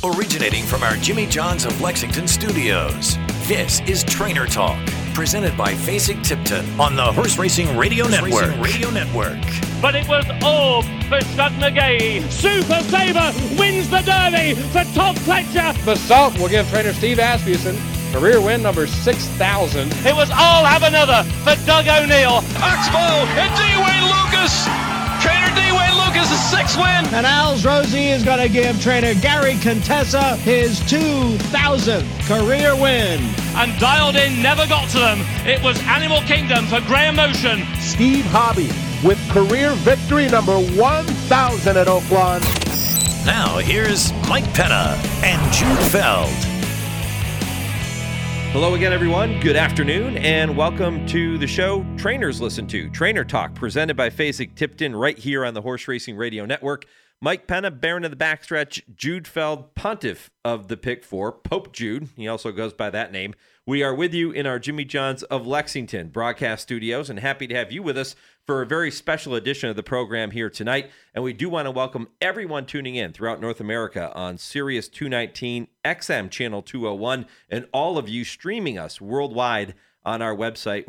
Originating from our Jimmy John's of Lexington studios, this is Trainer Talk, presented by Fasig-Tipton on the Horse Racing Radio Network. But it was all for Shug McGahee. Super Sabre wins the Derby for Todd Pletcher. The Salt will give trainer Steve Asmussen career win number 6,000. It was all have another for Doug O'Neill. Oxbow and D-Wayne Lucas. Trainer D-Wayne Lucas' 6th win. And Al's Rosie is going to give trainer Gary Contessa his 2,000th career win. And Dialed In never got to them. It was Animal Kingdom for Graham Motion. Steve Hobby with career victory number 1,000 at Oaklawn. Now here's Mike Penna and Jude Feld. Hello again, everyone. Good afternoon, and welcome to the show Trainers Listen to, Trainer Talk, presented by Fasig-Tipton right here on the Horse Racing Radio Network. Mike Penna, Baron of the Backstretch, Jude Feld, Pontiff of the Pick Four, Pope Jude. He also goes by that name. We are with you in our Jimmy John's of Lexington broadcast studios, and happy to have you with us for a very special edition of the program here tonight. And we do want to welcome everyone tuning in throughout North America on Sirius 219, XM Channel 201, and all of you streaming us worldwide on our website,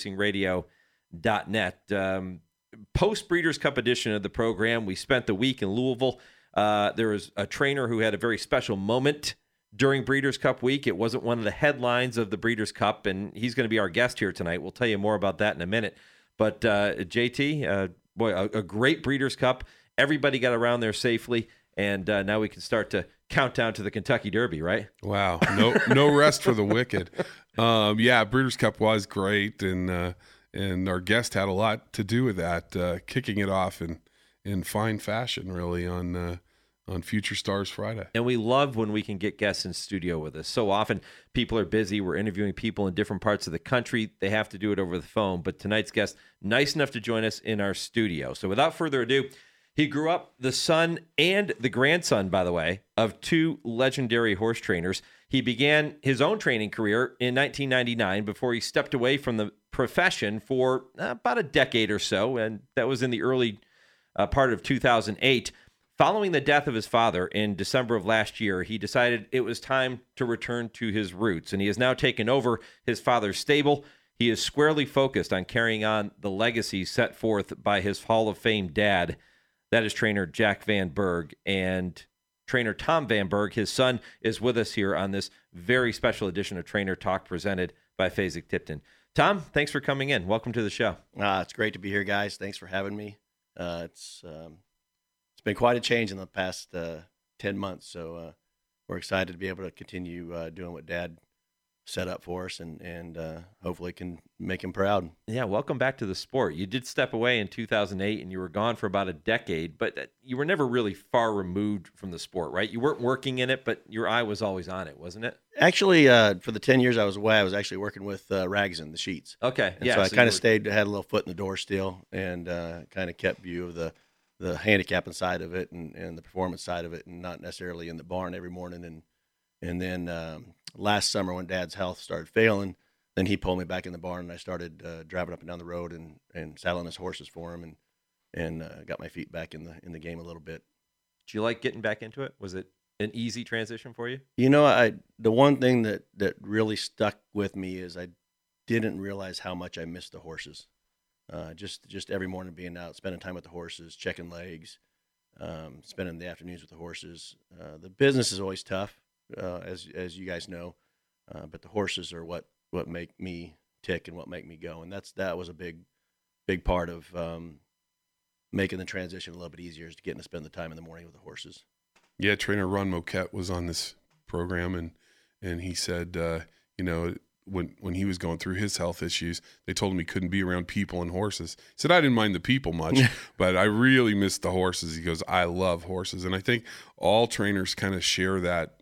horseracingradio.net. Post Breeders' Cup edition of the program, we spent the week in Louisville. There was a trainer who had a very special moment during Breeders' Cup week. It wasn't one of the headlines of the Breeders' Cup, and he's going to be our guest here tonight. We'll tell you more about that in a minute. But JT, a great Breeders' Cup. Everybody got around there safely, and now we can start to count down to the Kentucky Derby, right? Wow, no rest for the wicked. Yeah, Breeders' Cup was great, and our guest had a lot to do with that, kicking it off in fine fashion, really, on Future Stars Friday. And we love when we can get guests in studio with us. So often people are busy. We're interviewing people in different parts of the country. They have to do it over the phone. But tonight's guest, nice enough to join us in our studio. So without further ado, he grew up the son and the grandson, by the way, of two legendary horse trainers. He began his own training career in 1999 before he stepped away from the profession for about a decade or so. And that was in the early part of 2008. Following the death of his father in December of last year, he decided it was time to return to his roots, and he has now taken over his father's stable. He is squarely focused on carrying on the legacy set forth by his Hall of Fame dad. That is trainer Jack Van Berg, and trainer Tom Van Berg, his son, is with us here on this very special edition of Trainer Talk presented by Fasig-Tipton. Tom, thanks for coming in. Welcome to the show. It's great to be here, guys. Thanks for having me. It's been quite a change in the past 10 months, so we're excited to be able to continue doing what Dad set up for us and hopefully can make him proud. Yeah, welcome back to the sport. You did step away in 2008, and you were gone for about a decade, but you were never really far removed from the sport, right? You weren't working in it, but your eye was always on it, wasn't it? Actually, for the 10 years I was away, I was actually working with Ragson, the sheets. Okay, and so I kind of stayed, had a little foot in the door still, and kind of kept view of the handicapping side of it and the performance side of it, and not necessarily in the barn every morning. And then last summer when Dad's health started failing, then he pulled me back in the barn, and I started driving up and down the road and saddling his horses for him, and got my feet back in the game a little bit. Did you like getting back into it? Was it an easy transition for you? You know, the one thing that really stuck with me is I didn't realize how much I missed the horses. Just every morning being out, spending time with the horses, checking legs, spending the afternoons with the horses. The business is always tough, as you guys know, but the horses are what make me tick and what make me go, and that was a big part of making the transition a little bit easier, is getting to spend the time in the morning with the horses. Yeah, trainer Ron Moquette was on this program, and he said, when he was going through his health issues, they told him he couldn't be around people and horses. He said, I didn't mind the people much, but I really missed the horses. He goes, I love horses. And I think all trainers kind of share that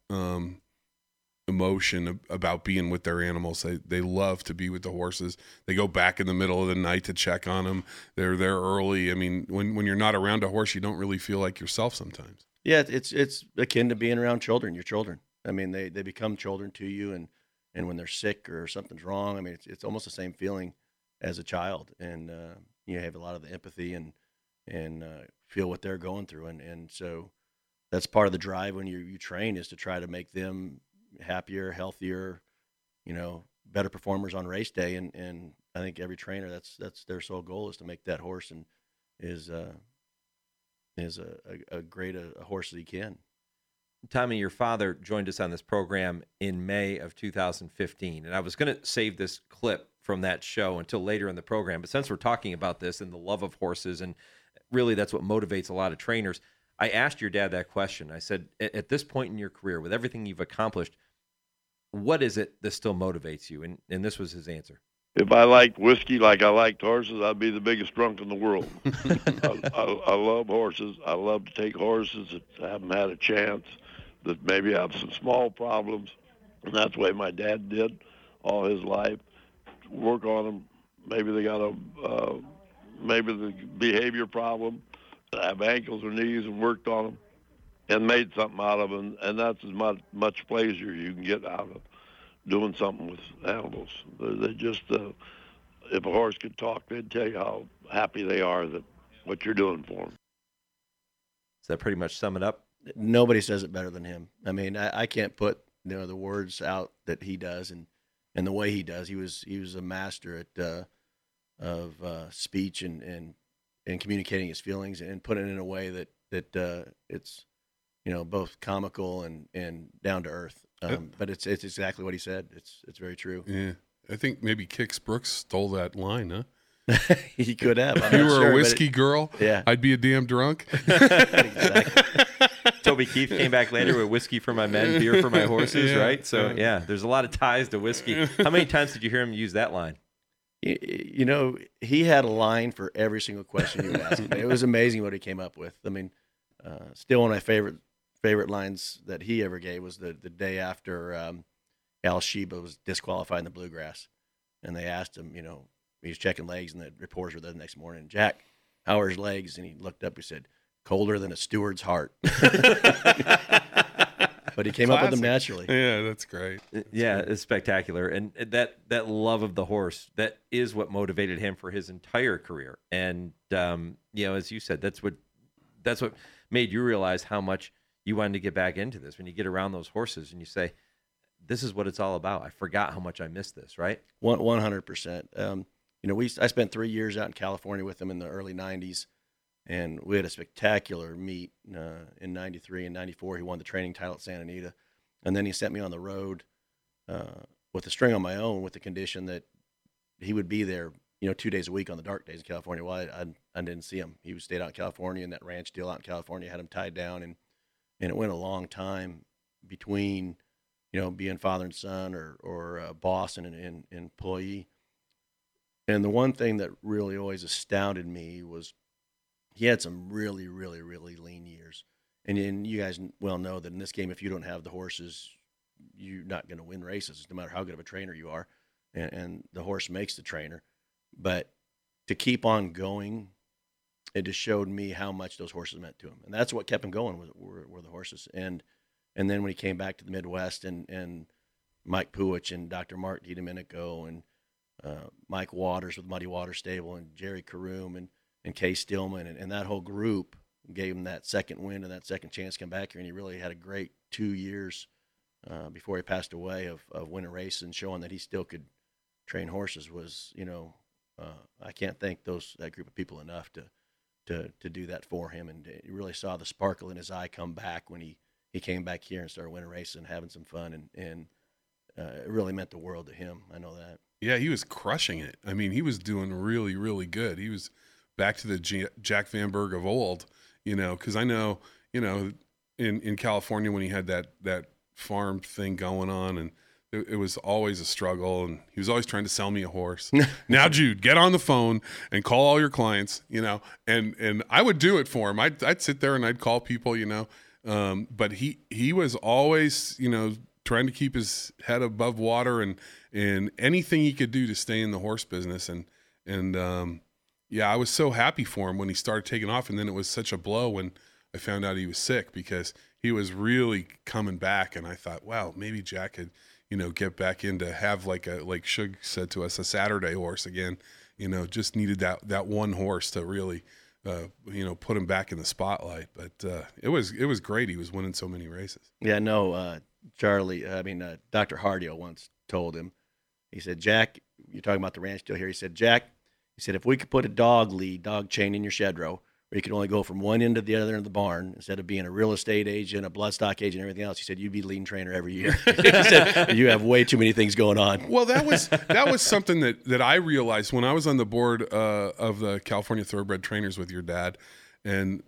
emotion about being with their animals. They love to be with the horses. They go back in the middle of the night to check on them. They're there early. I mean, when you're not around a horse, you don't really feel like yourself sometimes. Yeah, it's akin to being around children, your children. I mean, they become children to you, and when they're sick or something's wrong, I mean, it's almost the same feeling as a child, and you have a lot of the empathy and feel what they're going through, and so that's part of the drive when you train, is to try to make them happier, healthier, better performers on race day. And I think every trainer, that's their sole goal, is to make that horse and is a great a horse that he can. Tommy, your father joined us on this program in May of 2015, and I was going to save this clip from that show until later in the program, but since we're talking about this and the love of horses, and really that's what motivates a lot of trainers, I asked your dad that question. I said, at this point in your career, with everything you've accomplished, what is it that still motivates you? And this was his answer. If I liked whiskey like I liked horses, I'd be the biggest drunk in the world. I love horses. I love to take horses that haven't had a chance, that maybe have some small problems. And that's the way my dad did all his life. Work on them. Maybe they got maybe the behavior problem, have ankles or knees, and worked on them and made something out of them. And that's as much pleasure you can get out of doing something with animals. They just, if a horse could talk, they'd tell you how happy they are that what you're doing for them. Does that pretty much sum it up? Nobody says it better than him. I mean, I can't put the words out that he does and the way he does. He was a master at of speech and communicating his feelings and putting it in a way that it's both comical and down to earth. But it's exactly what he said. It's very true. Yeah, I think maybe Kix Brooks stole that line, huh? He could have. If you were a whiskey girl, yeah, I'd be a damn drunk. Exactly. Toby Keith came back later with whiskey for my men, beer for my horses, right? So, yeah, there's a lot of ties to whiskey. How many times did you hear him use that line? He had a line for every single question you asked him. It was amazing what he came up with. I mean, still one of my favorite lines that he ever gave was the day after Al Sheba was disqualified in the Bluegrass. And they asked him, he was checking legs, and the reporters were there the next morning. Jack, how are his legs? And he looked up, he said, colder than a steward's heart. But he came up with them naturally. Yeah, that's great. It's spectacular. And that love of the horse, that is what motivated him for his entire career. And, as you said, that's what made you realize how much you wanted to get back into this. When you get around those horses and you say, this is what it's all about. I forgot how much I missed this, right? 100%. I spent 3 years out in California with him in the early 90s. And we had a spectacular meet in 93 and 94. He won the training title at Santa Anita. And then he sent me on the road with a string on my own, with the condition that he would be there, 2 days a week on the dark days in California. Well, I didn't see him. He stayed out in California, and that ranch deal out in California had him tied down. And it went a long time between, being father and son or boss and an employee. And the one thing that really always astounded me was he had some really, really, really lean years. And you guys well know that in this game, if you don't have the horses, you're not going to win races, no matter how good of a trainer you are. And the horse makes the trainer. But to keep on going, it just showed me how much those horses meant to him. And that's what kept him going were the horses. And then when he came back to the Midwest and Mike Puich and Dr. Mark DiDomenico and Mike Waters with Muddy Water Stable and Jerry Karoom and Kay Stillman and that whole group gave him that second win and that second chance to come back here. And he really had a great 2 years before he passed away of winning races and showing that he still could train horses. Was, I can't thank that group of people enough to do that for him. And you really saw the sparkle in his eye come back when he came back here and started winning races and having some fun. And it really meant the world to him. I know that. Yeah, he was crushing it. I mean, he was doing really, really good. He was back to the Jack Van Berg of old, because I know, in California when he had that farm thing going on, and it was always a struggle, and he was always trying to sell me a horse. Now, Jude, get on the phone and call all your clients, and I would do it for him. I'd sit there and I'd call people, but he was always, trying to keep his head above water and anything he could do to stay in the horse business. I was so happy for him when he started taking off. And then it was such a blow when I found out he was sick, because he was really coming back. And I thought, wow, maybe Jack could, get back into have like Shug said to us, a Saturday horse again, just needed that one horse to really put him back in the spotlight. But it was great. He was winning so many races. Yeah, no, Dr. Hardio once told him, he said, Jack, you're talking about the ranch deal here. He said, Jack, if we could put a dog chain in your shed row, where you could only go from one end to the other end of the barn, instead of being a real estate agent, a bloodstock agent, and everything else, he said, you'd be leading trainer every year. He said, you have way too many things going on. Well, that was something that I realized when I was on the board of the California Thoroughbred Trainers with your dad. And,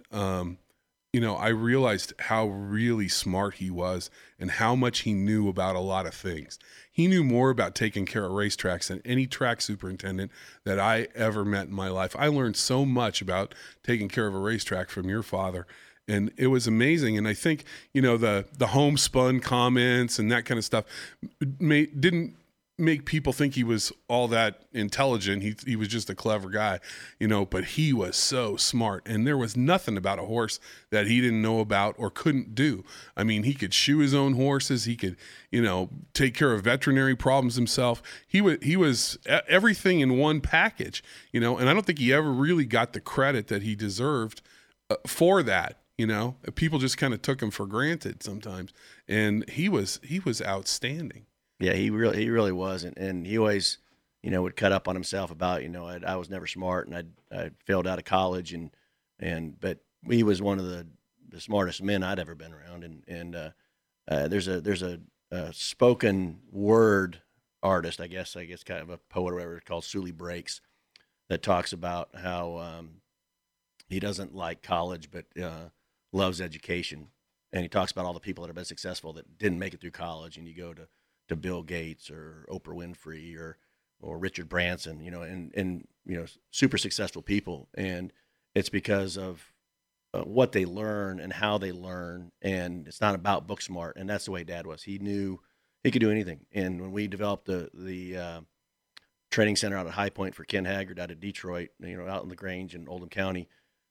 I realized how really smart he was and how much he knew about a lot of things. He knew more about taking care of racetracks than any track superintendent that I ever met in my life. I learned so much about taking care of a racetrack from your father, and it was amazing. And I think, the homespun comments and that kind of stuff didn't make people think he was all that intelligent. He was just a clever guy, but he was so smart, and there was nothing about a horse that he didn't know about or couldn't do. I mean, he could shoe his own horses. He could, take care of veterinary problems himself. He was everything in one package, and I don't think he ever really got the credit that he deserved for that. People just kind of took him for granted sometimes, and he was outstanding. Yeah, he really was, and he always, would cut up on himself about, I was never smart, and I failed out of college, but he was one of the smartest men I'd ever been around, and there's a spoken word artist, I guess kind of a poet or whatever, called Sully Breaks, that talks about how he doesn't like college but loves education, and he talks about all the people that have been successful that didn't make it through college, and you go to Bill Gates or Oprah Winfrey or Richard Branson, and super successful people. And it's because of what they learn and how they learn. And it's not about book smart. And that's the way Dad was. He knew he could do anything. And when we developed the training center out at High Point for Ken Haggard out of Detroit, out in LaGrange in Oldham County,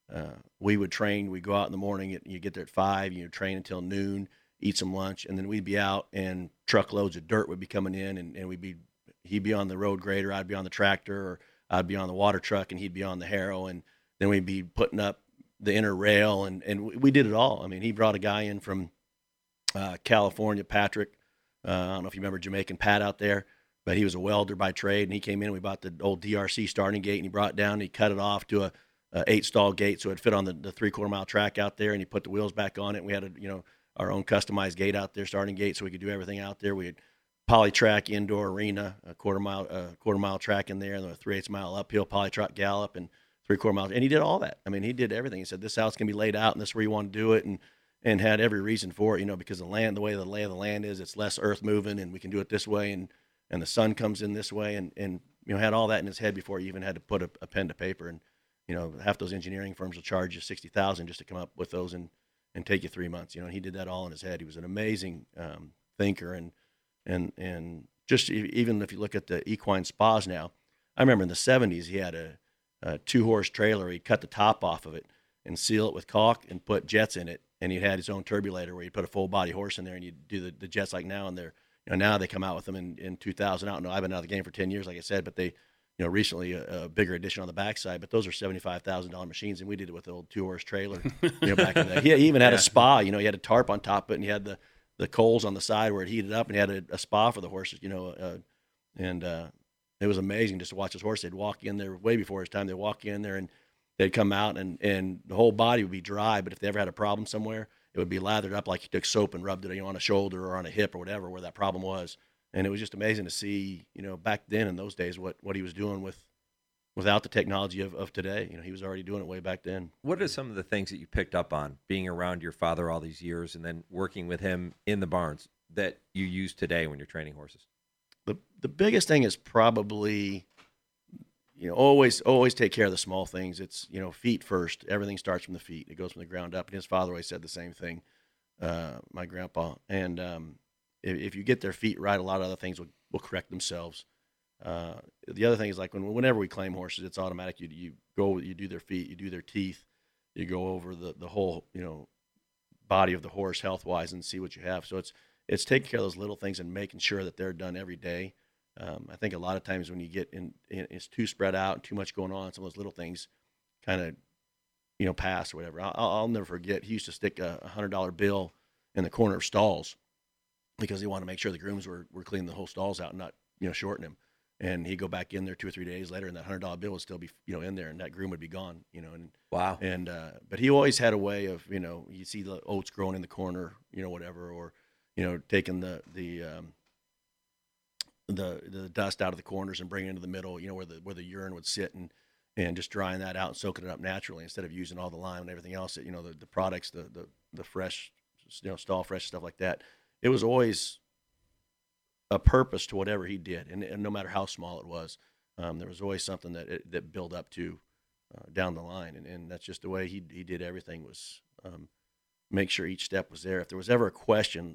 we would train. We'd go out in the morning. You get there at 5, you train until noon, eat some lunch, and then we'd be out, and truckloads of dirt would be coming in, and he'd be on the road grader, I'd be on the tractor, or I'd be on the water truck, and he'd be on the harrow, and then we'd be putting up the inner rail, and we did it all. I mean, he brought a guy in from California, Patrick. I don't know if you remember Jamaican Pat out there, but he was a welder by trade, and he came in, and we bought the old DRC starting gate, and he brought it down, and he cut it off to a 8-stall gate so it'd fit on the 3/4 mile track out there, and he put the wheels back on it, and we had our own customized gate out there, starting gate, so we could do everything out there. We had polytrack indoor arena, a quarter mile track in there, and a 3/8 mile uphill polytrack gallop, and 3/4 miles. And he did all that. I mean, he did everything. He said, this house can be laid out, and this is where you want to do it, and had every reason for it, because the way the lay of the land is, it's less earth moving, and we can do it this way, and the sun comes in this way, and had all that in his head before he even had to put a pen to paper. And half those engineering firms will charge you $60,000 just to come up with those and take you 3 months. And he did that all in his head. He was an amazing thinker, and just even if you look at the equine spas now, I remember in the 70s he had a 2-horse trailer. He'd cut the top off of it and seal it with caulk and put jets in it, and he had his own turbulator where he'd put a full body horse in there, and you'd do the jets like now. And they're now they come out with them in 2000. I don't know. I've been out of the game for 10 years, like I said, but they recently a bigger addition on the backside, but those are $75,000 machines, and we did it with the old 2-horse trailer, back in the day. He even had a spa, he had a tarp on top of it, and he had the coals on the side where it heated up, and he had a spa for the horses, and it was amazing just to watch his horse. They'd walk in there way before his time. They'd walk in there, and they'd come out, and the whole body would be dry, but if they ever had a problem somewhere, it would be lathered up like he took soap and rubbed it on a shoulder or on a hip or whatever where that problem was. And it was just amazing to see, back then in those days, what he was doing without the technology of today. He was already doing it way back then. What are some of the things that you picked up on being around your father all these years and then working with him in the barns that you use today when you're training horses? The biggest thing is probably, always take care of the small things. It's, feet first. Everything starts from the feet. It goes from the ground up. And his father always said the same thing, my grandpa. And if you get their feet right, a lot of other things will correct themselves. The other thing is like whenever we claim horses, it's automatic. You do their feet, you do their teeth, you go over the whole body of the horse health wise and see what you have. So it's taking care of those little things and making sure that they're done every day. I think a lot of times when you get in it's too spread out and too much going on, some of those little things kind of pass or whatever. I'll never forget. He used to stick a $100 bill in the corner of stalls because he wanted to make sure the grooms were cleaning the whole stalls out and not, shorting him. And he'd go back in there 2 or 3 days later, and that $100 bill would still be, in there, and that groom would be gone, And wow. And but he always had a way of, you see the oats growing in the corner, whatever, or taking the dust out of the corners and bringing it into the middle, where the urine would sit, and just drying that out and soaking it up naturally instead of using all the lime and everything else that, the products, the fresh, stall fresh stuff like that. It was always a purpose to whatever he did, and no matter how small it was, there was always something that built up to down the line, and that's just the way he did everything, was make sure each step was there. If there was ever a question,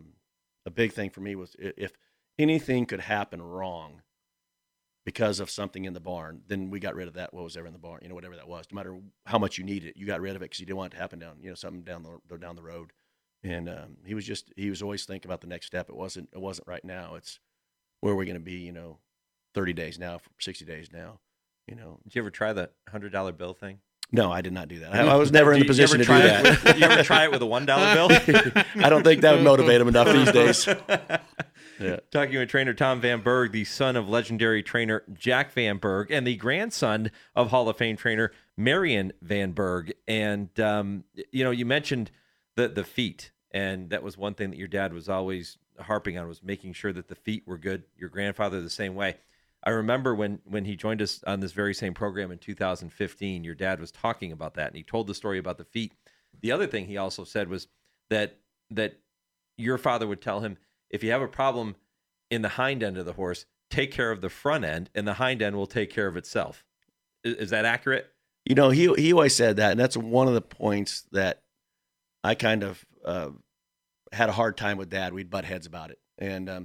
a big thing for me was if anything could happen wrong because of something in the barn, then we got rid of that, what was ever in the barn, whatever that was. No matter how much you needed it, you got rid of it because you didn't want it to happen down, something down the road. And he was always thinking about the next step. It wasn't right now. It's where we're going to be, 30 days now, 60 days now, Did you ever try the $100 bill thing? No, I did not do that. I was never in the position to do that. You ever try it with a $1 bill? I don't think that would motivate him enough these days. Yeah. Talking with trainer Tom Van Berg, the son of legendary trainer Jack Van Berg and the grandson of Hall of Fame trainer Marion Van Berg. And, you mentioned the feet, and that was one thing that your dad was always harping on, was making sure that the feet were good. Your grandfather the same way. I remember when he joined us on this very same program in 2015, your dad was talking about that, and he told the story about the feet. The other thing he also said was that your father would tell him, if you have a problem in the hind end of the horse, take care of the front end, and the hind end will take care of itself. Is that accurate? He always said that, and that's one of the points that I kind of had a hard time with Dad. We'd butt heads about it. And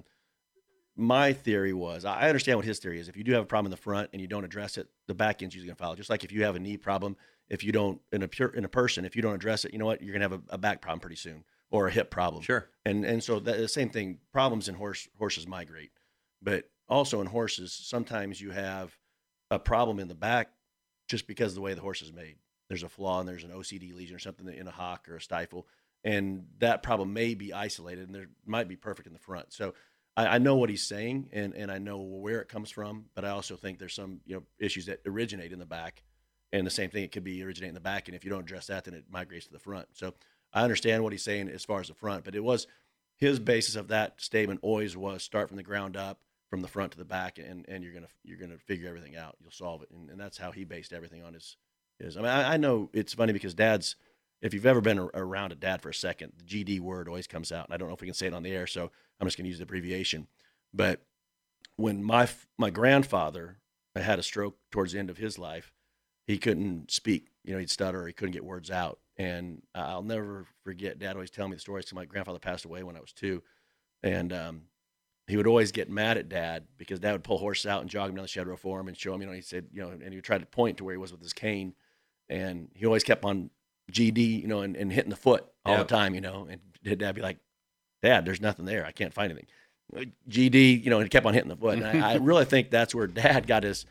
my theory was, I understand what his theory is. If you do have a problem in the front and you don't address it, the back end's usually going to follow. Just like if you have a knee problem, if you don't, in a person, if you don't address it, you know what, you're going to have a back problem pretty soon, or a hip problem. Sure. And so the same thing, problems in horses migrate. But also in horses, sometimes you have a problem in the back just because of the way the horse is made. There's a flaw and there's an OCD lesion or something in a hock or a stifle, and that problem may be isolated, and there might be perfect in the front. So I know what he's saying, and I know where it comes from, but I also think there's some issues that originate in the back, and the same thing, it could be originate in the back, and if you don't address that, then it migrates to the front. So I understand what he's saying as far as the front, but it was his basis of that statement always was start from the ground up, from the front to the back, and you're gonna figure everything out. You'll solve it, and that's how he based everything on his. I mean, I know it's funny because Dad's, if you've ever been around a dad for a second, the GD word always comes out. And I don't know if we can say it on the air, so I'm just going to use the abbreviation. But when my grandfather had a stroke towards the end of his life, he couldn't speak. He'd stutter. He couldn't get words out. And I'll never forget, Dad always telling me the stories. So my grandfather passed away when I was 2. And he would always get mad at Dad because Dad would pull horses out and jog him down the shed row for him and show him, he said, and he would try to point to where he was with his cane. And he always kept on GD, and hitting the foot all the time, and Dad be like, Dad, there's nothing there. I can't find anything. GD, and he kept on hitting the foot. And I really think that's where Dad got his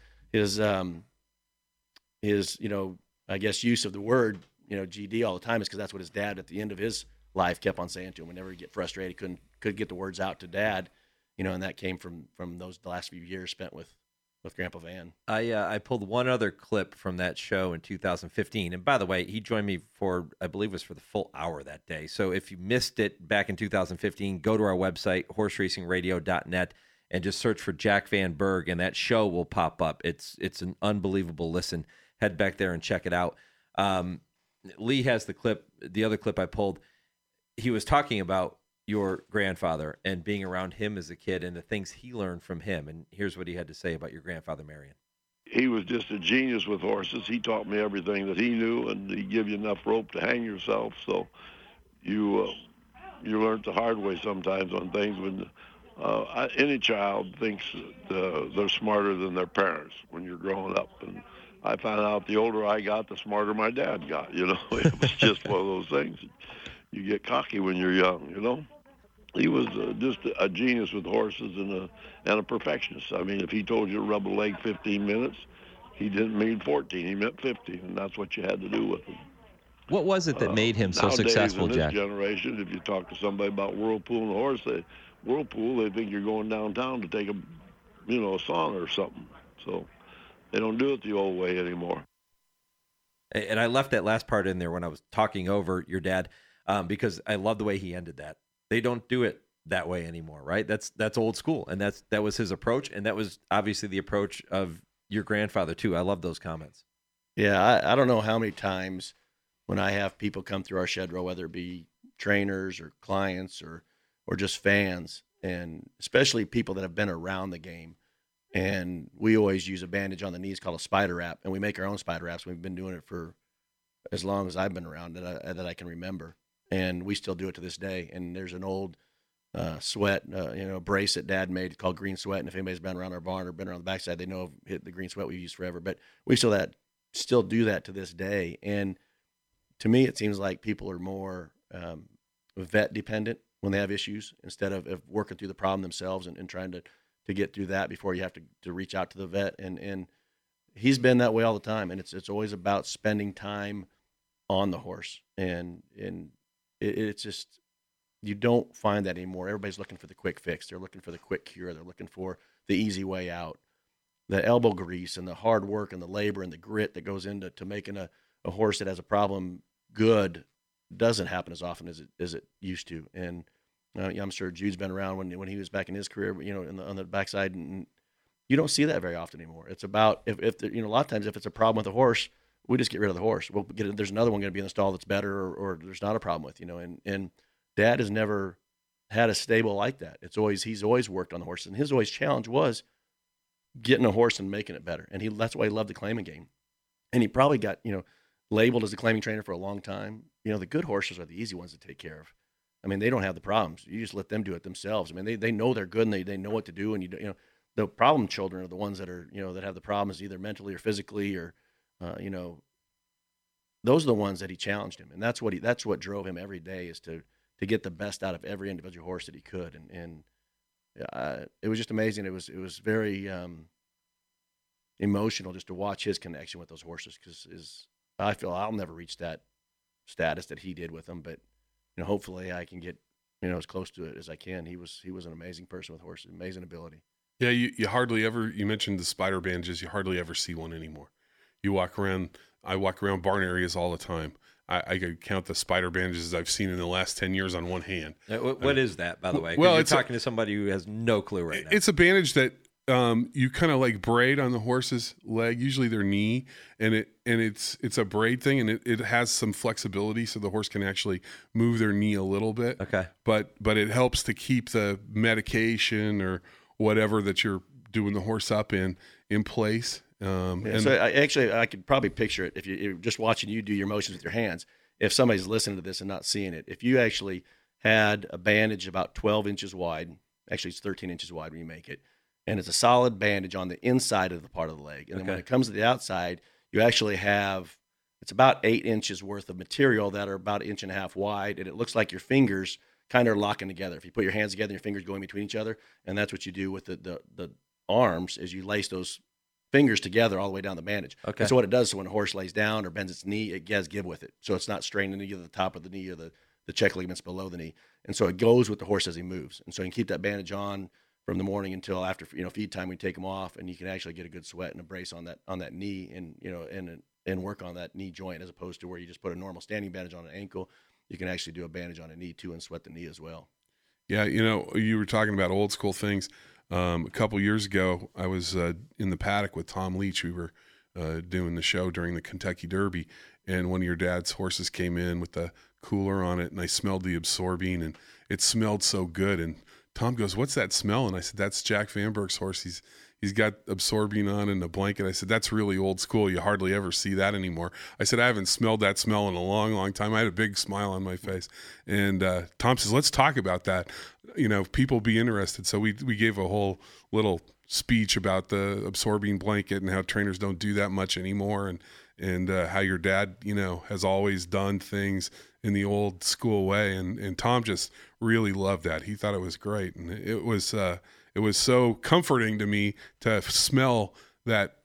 I guess use of the word, GD all the time, is because that's what his dad at the end of his life kept on saying to him. Whenever he'd get frustrated, couldn't get the words out to Dad, and that came from the last few years spent with Grandpa Van. I pulled one other clip from that show in 2015. And by the way, he joined me for, I believe it was for the full hour that day. So if you missed it back in 2015, go to our website, horseracingradio.net, and just search for Jack Van Berg, and that show will pop up. It's an unbelievable listen. Head back there and check it out. Lee has the clip, the other clip I pulled. He was talking about your grandfather and being around him as a kid and the things he learned from him. And here's what he had to say about your grandfather, Marion. He was just a genius with horses. He taught me everything that he knew, and he'd give you enough rope to hang yourself. So you learn the hard way sometimes on things. When any child thinks they're smarter than their parents when you're growing up. And I found out the older I got, the smarter my dad got. It was just one of those things. You get cocky when you're young, He was just a genius with horses and a perfectionist. I mean, if he told you to rub a leg 15 minutes, he didn't mean 14, he meant 15, and that's what you had to do with him. What was it that made him so successful, Nowadays, in Jack? this generation, if you talk to somebody about Whirlpool and a horse, they think you're going downtown to take a song or something. So they don't do it the old way anymore. And I left that last part in there when I was talking over your dad, because I love the way he ended that. They don't do it that way anymore, right? That's old school, and that was his approach, and that was obviously the approach of your grandfather too. I love those comments. Yeah, I don't know how many times when I have people come through our shed row, whether it be trainers or clients or just fans, and especially people that have been around the game. And we always use a bandage on the knees called a spider wrap, and we make our own spider wraps. We've been doing it for as long as I've been around that I can remember, and we still do it to this day. And there's an old sweat, brace that Dad made called Green Sweat. And if anybody's been around our barn or been around the backside, they know of the Green Sweat we've used forever. But we still do that to this day. And to me, it seems like people are more vet dependent when they have issues instead of working through the problem themselves and trying to get through that before you have to reach out to the vet. And he's been that way all the time. And it's always about spending time on the horse. And it's just, you don't find that anymore. Everybody's looking for the quick fix. They're looking for the quick cure. They're looking for the easy way out. The elbow grease and the hard work and the labor and the grit that goes into making a horse that has a problem good doesn't happen as often as it used to. And I'm sure Jude's been around when he was back in his career, on the backside, and you don't see that very often anymore. It's about if a lot of times if it's a problem with a horse, we just get rid of the horse. There's another one going to be in the stall that's better, or there's not a problem with, and Dad has never had a stable like that. He's always worked on the horse, and his always challenge was getting a horse and making it better. And that's why he loved the claiming game. And he probably got, labeled as a claiming trainer for a long time. The good horses are the easy ones to take care of. I mean, they don't have the problems. You just let them do it themselves. I mean, they know they're good and they know what to do. And the problem children are the ones that are, that have the problems either mentally or physically or, those are the ones that he challenged him. And that's what drove him every day, is to get the best out of every individual horse that he could. And it was just amazing. It was very emotional just to watch his connection with those horses, because I feel I'll never reach that status that he did with them, but hopefully I can get as close to it as I can. He was an amazing person with horses, amazing ability. Yeah, you hardly ever, you mentioned the spider bandages, you hardly ever see one anymore. I walk around barn areas all the time. I could count the spider bandages I've seen in the last 10 years on one hand. What is that, by the way? Well, you're talking to somebody who has no clue right now. It's a bandage that you kind of like braid on the horse's leg, usually their knee, and it's a braid thing, and it has some flexibility so the horse can actually move their knee a little bit. Okay. But it helps to keep the medication or whatever that you're doing the horse up in place. So I could probably picture it if you're just watching you do your motions with your hands. If somebody's listening to this and not seeing it, if you actually had a bandage about 12 inches wide, actually it's 13 inches wide when you make it, and it's a solid bandage on the inside of the part of the leg. And then when it comes to the outside, you actually have, it's about 8 inches worth of material that are about 1.5 inches wide, and it looks like your fingers kind of locking together. If you put your hands together, your fingers go in between each other, and that's what you do with the arms, is you lace those fingers together all the way down the bandage. Okay. And so what it does, so when a horse lays down or bends its knee, it has give with it. So it's not straining either the top of the knee or the check ligaments below the knee. And so it goes with the horse as he moves. And so you can keep that bandage on from the morning until after feed time. We take them off, and you can actually get a good sweat and a brace on that knee, and work on that knee joint, as opposed to where you just put a normal standing bandage on an ankle. You can actually do a bandage on a knee too and sweat the knee as well. Yeah, you were talking about old school things. A couple years ago, I was in the paddock with Tom Leach. We were doing the show during the Kentucky Derby, and one of your dad's horses came in with the cooler on it, and I smelled the Absorbine, and it smelled so good. And Tom goes, "What's that smell?" And I said, "That's Jack Vanberg's horse. He's got Absorbine on and a blanket." I said, "That's really old school. You hardly ever see that anymore." I said, "I haven't smelled that smell in a long, long time." I had a big smile on my face. And Tom says, "Let's talk about that. People be interested." So we gave a whole little speech about the Absorbine blanket and how trainers don't do that much anymore, and how your dad, has always done things in the old school way. And Tom just really loved that. He thought it was great. And it was so comforting to me to smell that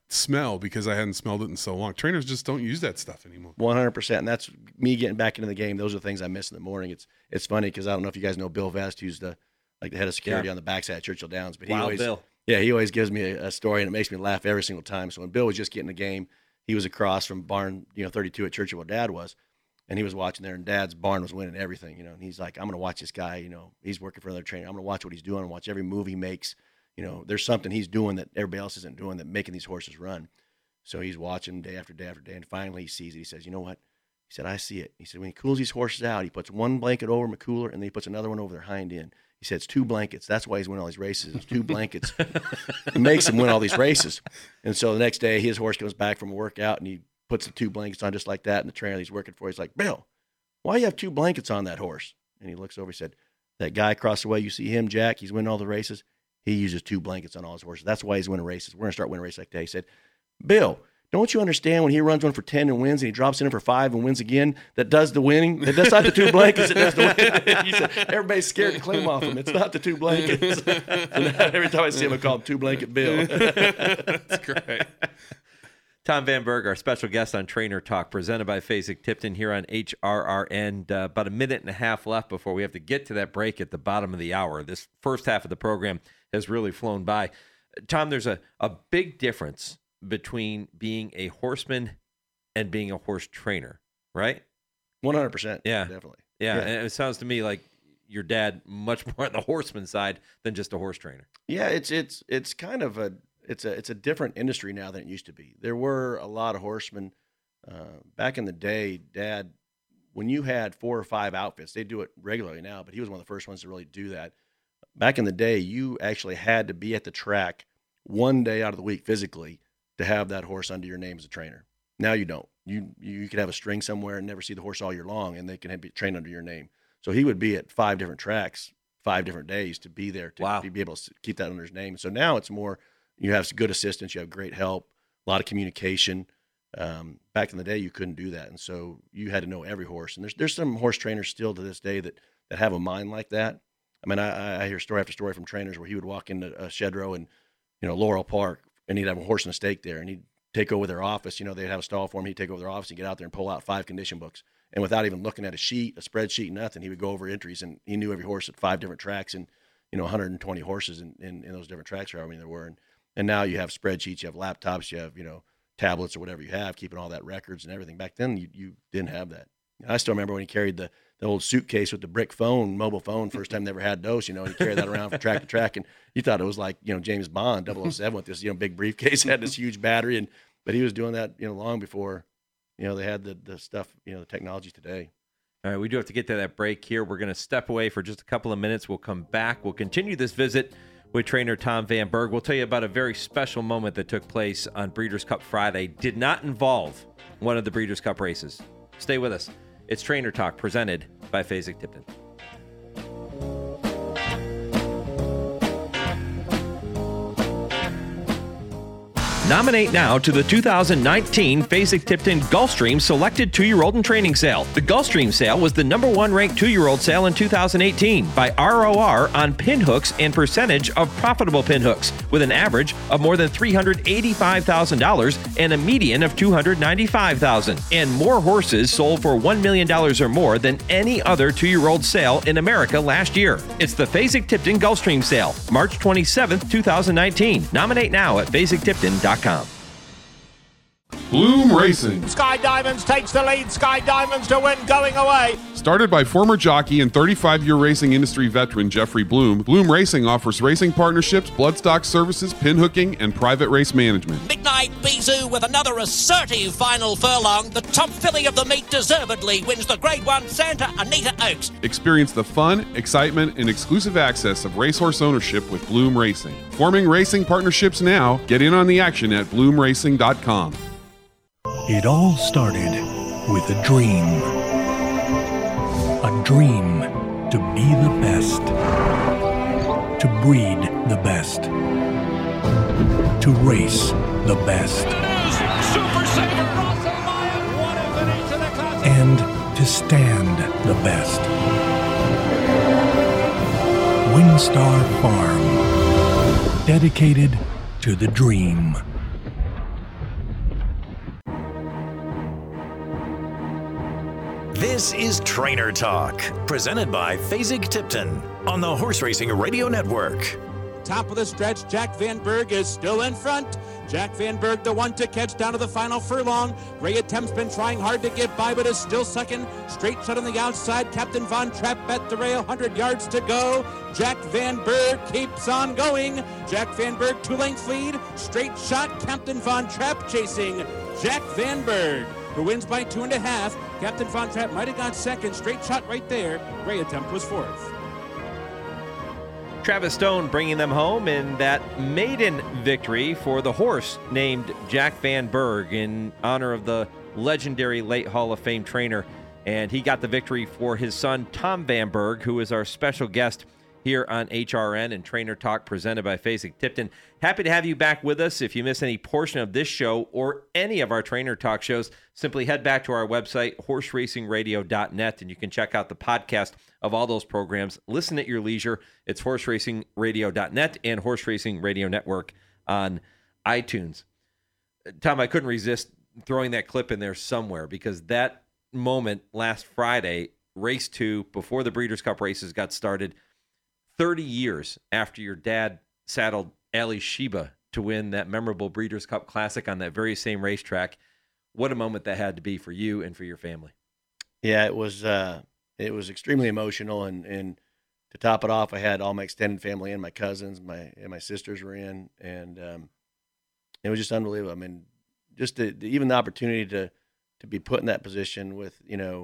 smell because I hadn't smelled it in so long. Trainers just don't use that stuff anymore. 100%. And that's me getting back into the game. Those are the things I miss in the morning. It's funny because I don't know if you guys know Bill Vest, who's the head of security on the backside of Churchill Downs. But he always gives me a story, and it makes me laugh every single time. So when Bill was just getting the game, he was across from barn 32 at Churchill where Dad was, and he was watching there, and Dad's barn was winning everything, and he's like, I'm going to watch this guy, he's working for another trainer. I'm going to watch what he's doing and watch every move he makes. There's something he's doing that everybody else isn't doing that making these horses run. So he's watching day after day after day, and finally he sees it. He says, you know what? He said, I see it. He said, when he cools these horses out, he puts one blanket over them, a cooler, and then he puts another one over their hind end. He said, it's 2 blankets. That's why he's winning all these races. It's 2 blankets. It makes him win all these races. And so the next day, his horse comes back from a workout, and he puts the 2 blankets on just like that, and the trainer he's working for, he's like, Bill, why do you have 2 blankets on that horse? And he looks over, he said, that guy across the way, you see him, Jack, he's winning all the races. He uses 2 blankets on all his horses. That's why he's winning races. We're going to start winning races like that. He said, Bill, don't you understand when he runs one for 10 and wins and he drops in for 5 and wins again, that does the winning? That's not the 2 blankets that does the winning. He said, everybody's scared to claim off him. It's not the 2 blankets. And every time I see him, I call him 2 Blanket Bill. That's great. Tom VanBerg, our special guest on Trainer Talk, presented by Fasig-Tipton here on HRRN. About a minute and a half left before we have to get to that break at the bottom of the hour. This first half of the program has really flown by. Tom, there's a big difference between being a horseman and being a horse trainer, right? 100%. Yeah. Definitely. Yeah. And it sounds to me like your dad much more on the horseman side than just a horse trainer. Yeah, it's kind of it's a different industry now than it used to be. There were a lot of horsemen back in the day. Dad, when you had 4 or 5 outfits, they do it regularly now, but he was one of the first ones to really do that. Back in the day, you actually had to be at the track one day out of the week physically to have that horse under your name as a trainer. Now you don't. You could have a string somewhere and never see the horse all year long, and they can be trained under your name. So he would be at 5 different tracks, 5 different days to be there to be able to keep that under his name. So now it's more, you have good assistance, you have great help, a lot of communication. Back in the day, you couldn't do that, and so you had to know every horse. And there's some horse trainers still to this day that have a mind like that. I mean, I hear story after story from trainers where he would walk into a shed row in, Laurel Park, and he'd have a horse and a stake there, and he'd take over their office. They'd have a stall for him. He'd take over their office and get out there and pull out 5 condition books. And without even looking at a sheet, a spreadsheet, nothing, he would go over entries, and he knew every horse at 5 different tracks and, 120 horses in those different tracks, or however many there were. And now you have spreadsheets, you have laptops, you have, tablets or whatever you have, keeping all that records and everything. Back then, you didn't have that. And I still remember when he carried the old suitcase with the brick phone, mobile phone, first time they ever had those, and he carried that around from track to track. And you thought it was like, James Bond, 007 with this, big briefcase, had this huge battery. But he was doing that, long before, they had the stuff, the technology today. All right, we do have to get to that break here. We're going to step away for just a couple of minutes. We'll come back. We'll continue this visit with trainer Tom VanBerg. We'll tell you about a very special moment that took place on Breeders' Cup Friday. Did not involve one of the Breeders' Cup races. Stay with us. It's Trainer Talk, presented by Fasig-Tipton. Nominate now to the 2019 Fasig-Tipton Gulfstream Selected 2-Year-Old and Training Sale. The Gulfstream sale was the #1 ranked 2-year-old sale in 2018 by ROR on pinhooks and percentage of profitable pinhooks, with an average of more than $385,000 and a median of $295,000. And more horses sold for $1 million or more than any other 2-year-old sale in America last year. It's the Fasig-Tipton Gulfstream sale, March 27th, 2019. Nominate now at Fasig-Tipton.com. Bloom Racing. Sky Diamonds takes the lead. Sky Diamonds to win, going away. Started by former jockey and 35-year racing industry veteran Jeffrey Bloom, Bloom Racing offers racing partnerships, bloodstock services, pinhooking, and private race management. Midnight Bisou with another assertive final furlong. The top filly of the meet deservedly wins the Grade 1 Santa Anita Oaks. Experience the fun, excitement, and exclusive access of racehorse ownership with Bloom Racing. Forming racing partnerships now. Get in on the action at bloomracing.com. It all started with a dream. A dream to be the best. To breed the best. To race the best. Super Saver Russell Meyer, what is the nature of the class? And to stand the best. Windstar Farm. Dedicated to the dream. This is Trainer Talk, presented by Fasig-Tipton on the Horse Racing Radio Network. Top of the stretch, Jack Van Berg is still in front. Jack Van Berg, the one to catch down to the final furlong. Gray Attempt's been trying hard to get by, but is still second. Straight shot on the outside. Captain Von Trapp at the rail, 100 yards to go. Jack Van Berg keeps on going. Jack Van Berg, 2-length lead. Straight shot, Captain Von Trapp chasing Jack Van Berg, who wins by 2.5. Captain Von Trapp might have got second. Straight shot right there. Gray Attempt was fourth. Travis Stone bringing them home in that maiden victory for the horse named Jack Van Berg in honor of the legendary late Hall of Fame trainer. And he got the victory for his son, Tom Van Berg, who is our special guest here on HRN and Trainer Talk presented by Fasig-Tipton. Happy to have you back with us. If you miss any portion of this show or any of our Trainer Talk shows, simply head back to our website, horseracingradio.net, and you can check out the podcast of all those programs. Listen at your leisure. It's horseracingradio.net and Horse Racing Radio Network on iTunes. Tom, I couldn't resist throwing that clip in there somewhere because that moment last Friday, race 2, before the Breeders' Cup races got started, 30 years after your dad saddled Ali Sheba to win that memorable Breeders' Cup Classic on that very same racetrack. What a moment that had to be for you and for your family. Yeah, it was extremely emotional, and to top it off, I had all my extended family in, my cousins, my sisters were in, and it was just unbelievable. I mean, just even the opportunity to be put in that position with,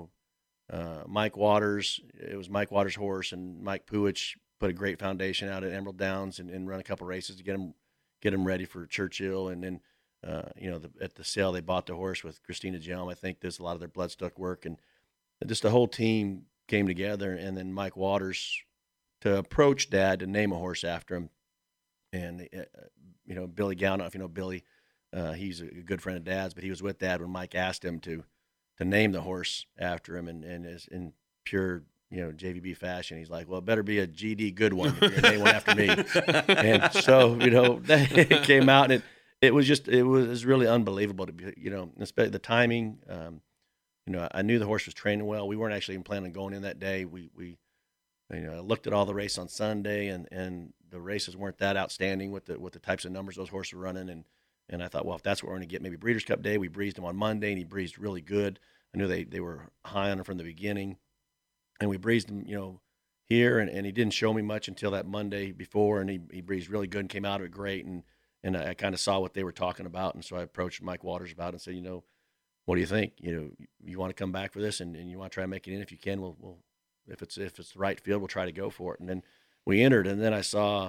Mike Waters. It was Mike Waters' horse, and Mike Puich put a great foundation out at Emerald Downs and run a couple races to get him ready for Churchill. And then, at the sale, they bought the horse with Christina Jelm. I think there's a lot of their bloodstock work, and just the whole team came together. And then Mike Waters to approach Dad to name a horse after him. And, Billy Gown, I don't know if you know Billy, he's a good friend of Dad's, but he was with Dad when Mike asked him to name the horse after him, and is in pure JVB fashion. He's like, well, it better be a GD good one if you're going to name one after me. And so, it came out, and it was really unbelievable to be, especially the timing. I knew the horse was training well. We weren't actually even planning on going in that day. We looked at all the race on Sunday, and the races weren't that outstanding with the types of numbers those horses were running. And I thought, well, if that's what we're going to get, maybe Breeders' Cup Day. We breezed him on Monday, and he breezed really good. I knew they were high on him from the beginning. And we breezed him, here, and he didn't show me much until that Monday before, and he breezed really good and came out of it great, and I kind of saw what they were talking about, and so I approached Mike Waters about it and said, what do you think? You want to come back for this, and you want to try to make it in? If you can, we'll if it's the right field, we'll try to go for it. And then we entered, and then I saw,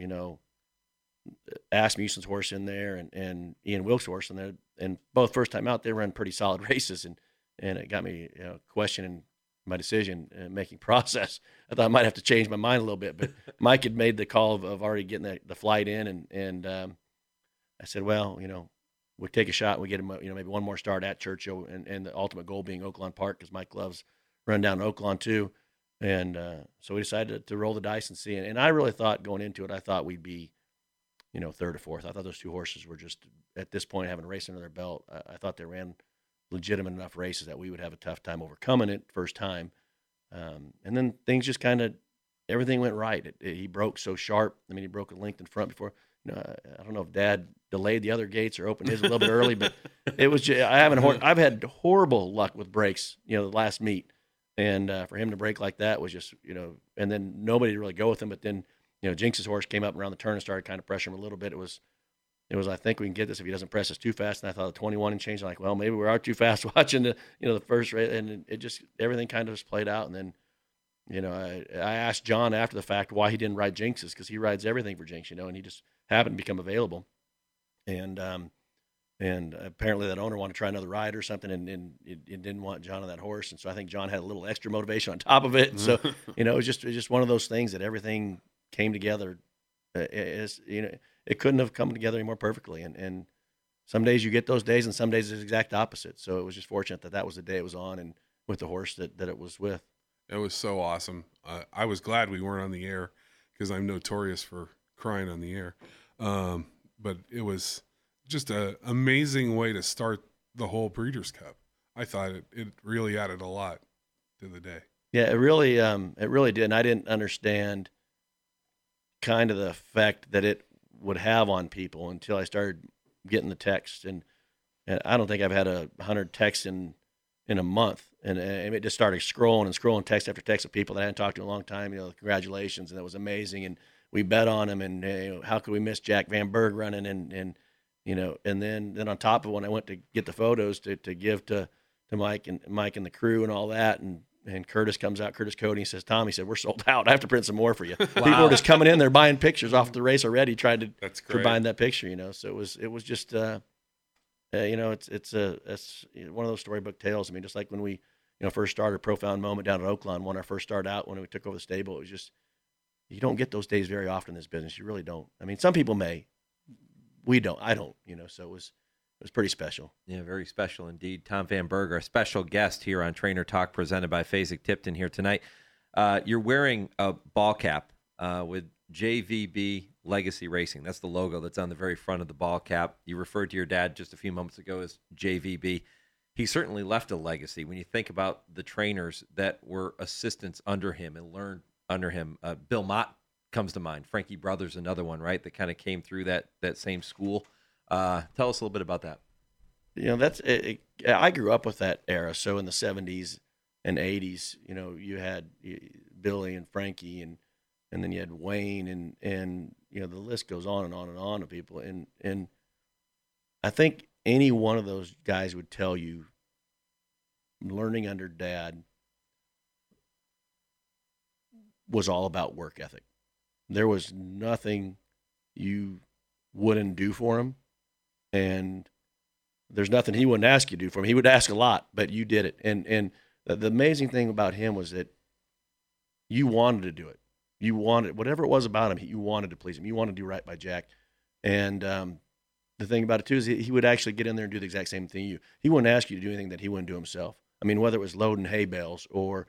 Asmussen's horse in there and Ian Wilkes' horse in there, and both first time out, they ran pretty solid races, and it got me questioning my decision making process. I thought I might have to change my mind a little bit, but Mike had made the call of already getting the flight in, and I said, well, we'll take a shot and we get him, maybe one more start at Churchill, and the ultimate goal being Oaklawn Park, because Mike loves run down to Oaklawn too. And so we decided to roll the dice and see. And I really thought going into it, I thought we'd be, third or fourth. I thought those two horses were just, at this point, having a race under their belt. I thought they ran legitimate enough races that we would have a tough time overcoming it first time. And then things just kind of, everything went right. He broke so sharp. I mean, he broke a length in front before. I don't know if Dad delayed the other gates or opened his a little bit early, but it was just, I've had horrible luck with breaks, the last meet. And for him to break like that was just, and then nobody to really go with him. But then, Jinx's horse came up around the turn and started kind of pressuring him a little bit. It was, I think we can get this if he doesn't press us too fast. And I thought the 21 and change, like, well, maybe we are too fast watching the first race. And it just, everything kind of just played out. And then, I asked John after the fact why he didn't ride Jinx's, because he rides everything for Jinx, and he just happened to become available. And apparently that owner wanted to try another ride or something, and it didn't want John on that horse. And so I think John had a little extra motivation on top of it. And so, it was just one of those things that everything came together. It couldn't have come together any more perfectly. And some days you get those days, and some days it's the exact opposite. So it was just fortunate that was the day it was on, and with the horse that it was with. It was so awesome. I was glad we weren't on the air, because I'm notorious for crying on the air. But it was just an amazing way to start the whole Breeders' Cup. I thought it really added a lot to the day. Yeah, it really did. And I didn't understand kind of the effect that it would have on people until I started getting the texts. And I don't think I've had 100 texts in a month. And it just started scrolling text after text of people that I hadn't talked to in a long time. Congratulations, and that was amazing. And we bet on him. And how could we miss Jack Van Berg running? And then on top of when I went to get the photos to give to Mike and the crew and all that, and Curtis comes out, Curtis Cody, he says, Tom, he said, we're sold out. I have to print some more for you. Wow. People are just coming in there buying pictures off the race already, trying to bind that picture, So it was just, it's one of those storybook tales. I mean, just like when we, first started Profound Moment down at Oaklawn, when I first started out, when we took over the stable, it was just, you don't get those days very often in this business. You really don't. I mean, some people may. We don't. I don't, so it was pretty special. Yeah, very special indeed. Tom Van Berg, our special guest here on Trainer Talk, presented by Fasig-Tipton here tonight. You're wearing a ball cap with JVB Legacy Racing. That's the logo that's on the very front of the ball cap. You referred to your dad just a few moments ago as JVB. He certainly left a legacy. When you think about the trainers that were assistants under him and learned under him, Bill Mott comes to mind. Frankie Brothers, another one, right, that kind of came through that same school. Tell us a little bit about that. That's it. I grew up with that era. So in the 70s and 80s, you had Billy and Frankie, and then you had Wayne, and the list goes on and on and on of people. And I think any one of those guys would tell you, learning under Dad was all about work ethic. There was nothing you wouldn't do for him. And there's nothing he wouldn't ask you to do for him. He would ask a lot, but you did it. And the amazing thing about him was that you wanted to do it. You wanted, whatever it was about him, you wanted to please him. You wanted to do right by Jack. And the thing about it, too, is he would actually get in there and do the exact same thing he wouldn't ask you to do anything that he wouldn't do himself. I mean, whether it was loading hay bales or,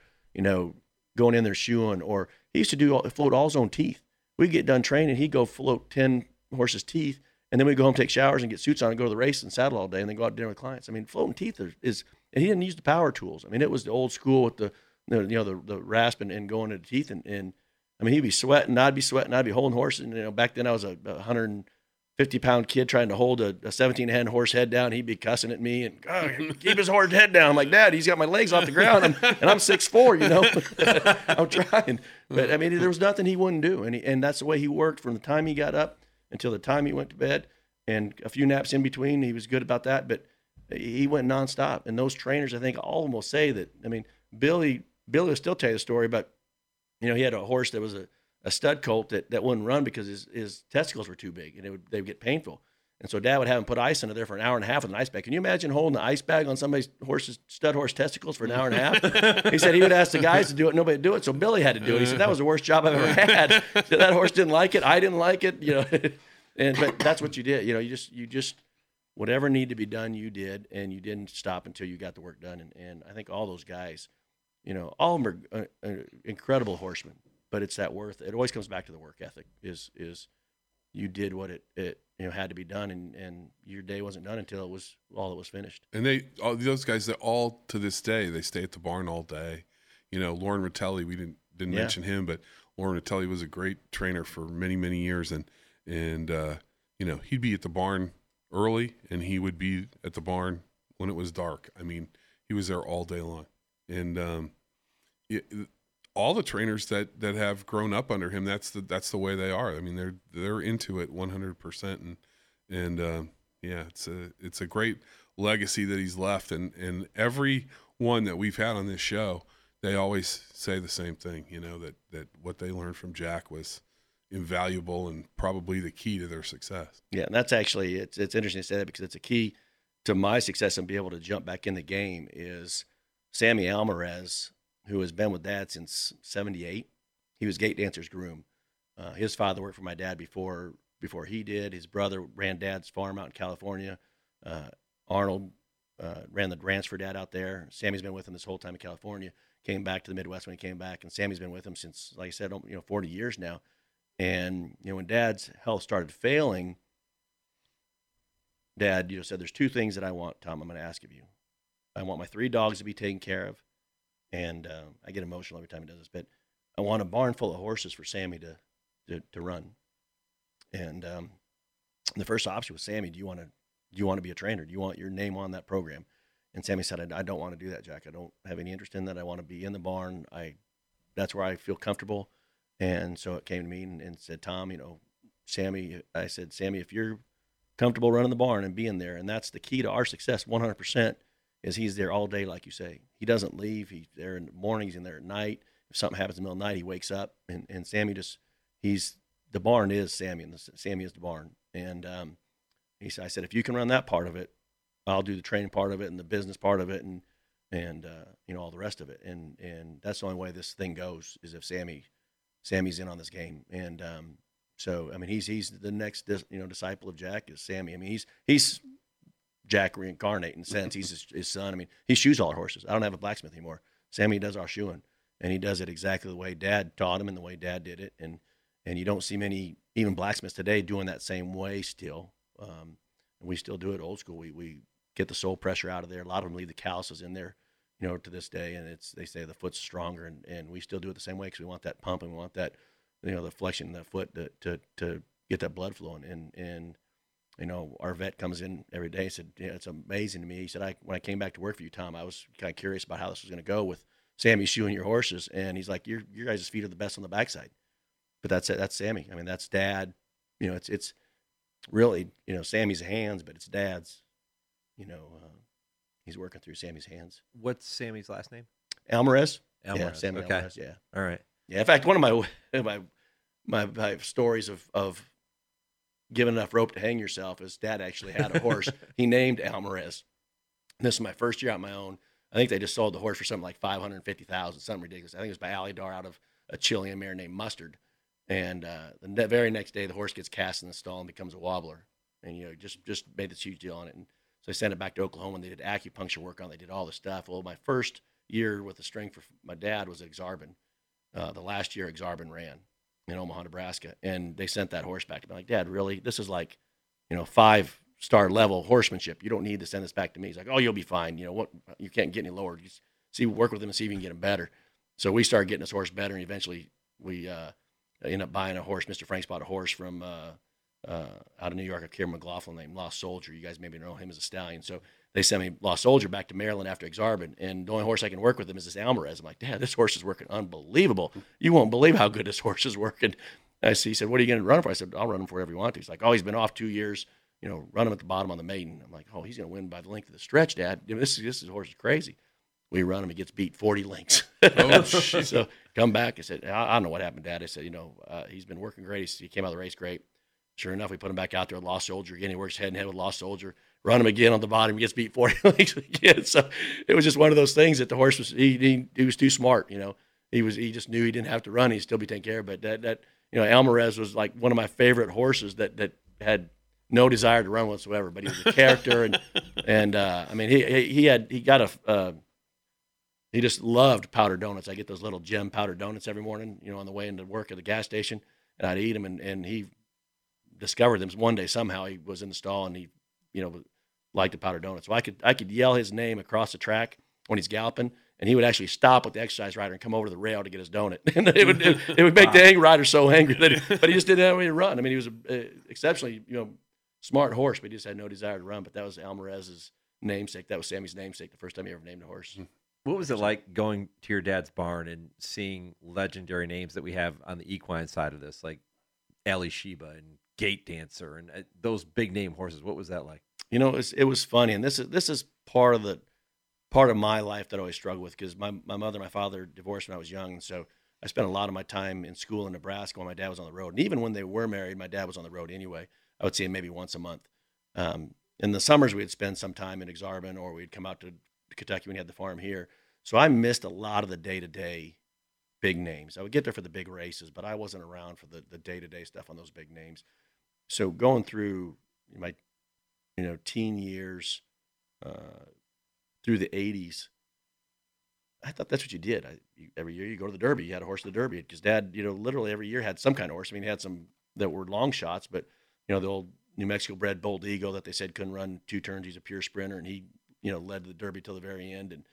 going in there shoeing, or he used to float all his own teeth. We'd get done training, he'd go float 10 horses' teeth, and then we'd go home, take showers, and get suits on and go to the race and saddle all day, and then go out to dinner with clients. I mean, floating teeth is and he didn't use the power tools. I mean, it was the old school with the rasp and going to the teeth. And I mean, he'd be sweating, I'd be sweating, I'd be holding horses. And, back then I was a 150-pound kid trying to hold a 17-hand horse head down. He'd be cussing at me and keep his horse head down. I'm like, Dad, he's got my legs off the ground, and I'm 6'4", I'm trying. But I mean, there was nothing he wouldn't do. And that's the way he worked from the time he got up until the time he went to bed, and a few naps in between. He was good about that, but he went nonstop. And those trainers, I think all of them will say that. I mean, Billy will still tell you the story, but he had a horse that was a stud colt that wouldn't run because his testicles were too big, and they would get painful. And so Dad would have him put ice under there for an hour and a half with an ice bag. Can you imagine holding the ice bag on somebody's stud horse testicles for an hour and a half? He said he would ask the guys to do it, nobody would do it, so Billy had to do it. He said that was the worst job I've ever had. That horse didn't like it, I didn't like it, but that's what you did. You just whatever needed to be done, you did, and you didn't stop until you got the work done. And I think all those guys, all of them are incredible horsemen, but it's that worth. It always comes back to the work ethic. Is you did what it had to be done, and your day wasn't done until it was finished. And those guys that all to this day, they stay at the barn all day. Lauren Rottelli, we didn't mention him, but Lauren Rottelli was a great trainer for many, many years, and he'd be at the barn early, and he would be at the barn when it was dark. I mean, he was there all day long. And all the trainers that have grown up under him, that's the way they are. I mean, they're into it 100%, and it's a great legacy that he's left. And every one that we've had on this show, they always say the same thing. That what they learned from Jack was invaluable and probably the key to their success. Yeah, and that's actually it's interesting to say that, because it's a key to my success and be able to jump back in the game. Is Sammy Alvarez, who has been with Dad since '78. He was Gate Dancer's groom. His father worked for my dad before he did. His brother ran Dad's farm out in California. Arnold ran the ranch for Dad out there. Sammy's been with him this whole time in California. Came back to the Midwest when he came back, and Sammy's been with him since, like I said, 40 years now. And when Dad's health started failing, Dad said, there's two things that I want, Tom, I'm going to ask of you. I want my 3 dogs to be taken care of, And I get emotional every time he does this, but I want a barn full of horses for Sammy to run. And the first option was, Sammy, do you want to be a trainer? Do you want your name on that program? And Sammy said, I don't want to do that, Jack. I don't have any interest in that. I want to be in the barn. That's where I feel comfortable. And so it came to me and said, Tom, Sammy, I said, Sammy, if you're comfortable running the barn and being there, and that's the key to our success 100%, is he's there all day, like you say. He doesn't leave. He's there in the mornings and there at night. If something happens in the middle of the night, he wakes up. And Sammy the barn is Sammy, and Sammy is the barn. And I said, if you can run that part of it, I'll do the training part of it and the business part of it and all the rest of it. And that's the only way this thing goes, is if Sammy's in on this game. And so, I mean, he's the next disciple of Jack is Sammy. I mean, he's Jack reincarnate in a sense. He's his son. I mean, he shoes all our horses. I don't have a blacksmith anymore. Sammy does our shoeing, and he does it exactly the way Dad taught him and the way Dad did it. And you don't see many, even blacksmiths today, doing that same way still. And we still do it old school. We get the sole pressure out of there. A lot of them leave the calluses in there, to this day. And they say the foot's stronger, and we still do it the same way because we want that pump and we want that, the flexion in the foot to get that blood flowing. And our vet comes in every day and said, it's amazing to me. He said, when I came back to work for you, Tom, I was kind of curious about how this was going to go with Sammy shoeing your horses. And he's like, your guys' feet are the best on the backside. But that's it. That's Sammy. I mean, that's Dad. It's really, Sammy's hands, but it's Dad's, he's working through Sammy's hands. What's Sammy's last name? Alvarez. Yeah, Sammy okay. Alvarez, yeah. All right. Yeah, in fact, one of my stories of giving enough rope to hang yourself is Dad actually had a horse he named Alvarez. And this is my first year on my own. I think they just sold the horse for something like $550,000, something ridiculous. I think it was by Alidar out of a Chilean mare named Mustard. And the very next day, the horse gets cast in the stall and becomes a wobbler. And, just made this huge deal on it. And so I sent it back to Oklahoma, and they did acupuncture work on it. They did all this stuff. Well, my first year with the string for my dad was at Exarban. The last year Exarban ran in Omaha, Nebraska. And they sent that horse back to me. Like, Dad, really? This is like, 5-star level horsemanship. You don't need to send this back to me. He's like, oh, you'll be fine. You can't get any lower. You work with him and see if you can get him better. So we started getting this horse better, and eventually we ended up buying a horse. Mr. Franks bought a horse from out of New York, a Kieran McLaughlin named Lost Soldier. You guys maybe know him as a stallion. So they sent me Lost Soldier back to Maryland after Exarban, and the only horse I can work with him is this Alvarez. I'm like, Dad, this horse is working unbelievable. You won't believe how good this horse is working. He said, what are you going to run him for? I said, I'll run him for whatever you want to. He's like, oh, he's been off 2 years. Run him at the bottom on the maiden. I'm like, oh, he's going to win by the length of the stretch, Dad. This horse is crazy. We run him. He gets beat 40 lengths. Oh, shit. So come back. I said, I don't know what happened, Dad. I said, he's been working great. He came out of the race great. Sure enough, we put him back out there with Lost Soldier again. He works head and head with Lost Soldier. Run him again on the bottom. He gets beat 40 lengths again. So it was just one of those things that the horse was, he was too smart. He just knew he didn't have to run. He'd still be taken care of. But that Alvarez was like one of my favorite horses that had no desire to run whatsoever, but he was a character. and I mean, he just loved powdered donuts. I get those little gem powdered donuts every morning, on the way into work at the gas station, and I'd eat them. And he discovered them one day. Somehow he was in the stall and he, liked the powdered donuts. So I could yell his name across the track when he's galloping, and he would actually stop with the exercise rider and come over to the rail to get his donut. And it would make the hang rider so angry but he just didn't have any to run. I mean, he was an exceptionally, smart horse, but he just had no desire to run. But that was Alvarez's namesake. That was Sammy's namesake, the first time he ever named a horse. What was it like going to your dad's barn and seeing legendary names that we have on the equine side of this, like Ali Sheba and Gate Dancer and those big name horses? What was that like? It was funny, and this is part of my life that I always struggled with, because my mother and my father divorced when I was young, and so I spent a lot of my time in school in Nebraska when my dad was on the road. And even when they were married, my dad was on the road anyway. I would see him maybe once a month. In the summers, we'd spend some time in Exarban, or we'd come out to Kentucky when he had the farm here. So I missed a lot of the day-to-day big names. I would get there for the big races, but I wasn't around for the day-to-day stuff on those big names. So going through my teen years through the 80s, I thought that's what you did. Every year you go to the Derby. You had a horse at the Derby, because Dad, literally every year had some kind of horse. I mean, he had some that were long shots, but the old New Mexico bred Bold Eagle that they said couldn't run 2 turns. He's a pure sprinter, and he led the Derby till the very end.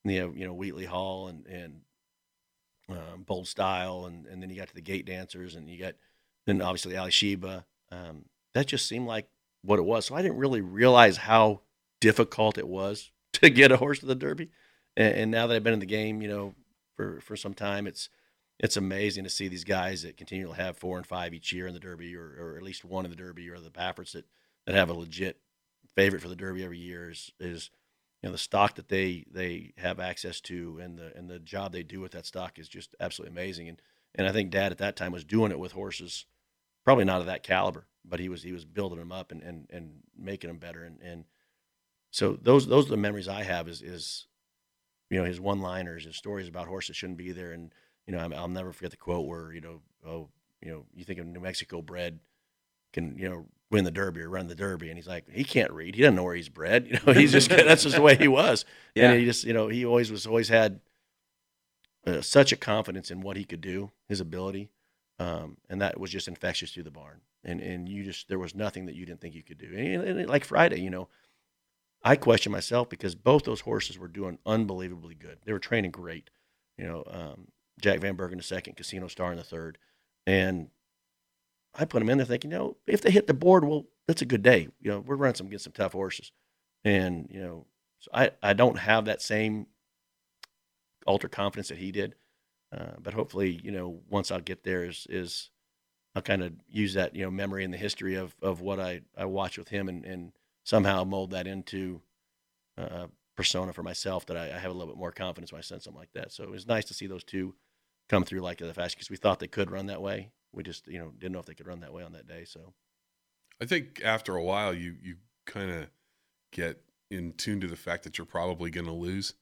Wheatley Hall and Bold Style, and then you got to the gate dancers, and you got then obviously Ali Sheba. That just seemed like what it was. So I didn't really realize how difficult it was to get a horse to the Derby. And now that I've been in the game, for some time, it's amazing to see these guys that continue to have 4 and 5 each year in the Derby, or at least one in the Derby, or the Bafferts that have a legit favorite for the Derby every year is the stock that they have access to, and the job they do with that stock is just absolutely amazing. And I think Dad at that time was doing it with horses, probably not of that caliber, but he was building them up and making them better. And so those are the memories I have is his one-liners, his stories about horses that shouldn't be there. And I'll never forget the quote where you think of New Mexico bred can win the Derby or run the Derby, and he's like, he can't read, he doesn't know where he's bred, he's just that's just the way he was. Yeah. And he just he always had such a confidence in what he could do, his ability, and that was just infectious through the barn. And there was nothing that you didn't think you could do. And like Friday, I question myself because both those horses were doing unbelievably good. They were training great. Jack Van Bergen the second, Casino Star in the third, and I put them in there thinking, if they hit the board, well, that's a good day. We're running against some tough horses, and so I don't have that same ultra confidence that he did, but hopefully, once I'll get there is I'll kind of use that memory and the history of what I watched with him and somehow mold that into a persona for myself that I have a little bit more confidence when I send something like that. So it was nice to see those two come through like the fashion because we thought they could run that way. We just, didn't know if they could run that way on that day. So I think after a while, you kind of get in tune to the fact that you're probably going to lose,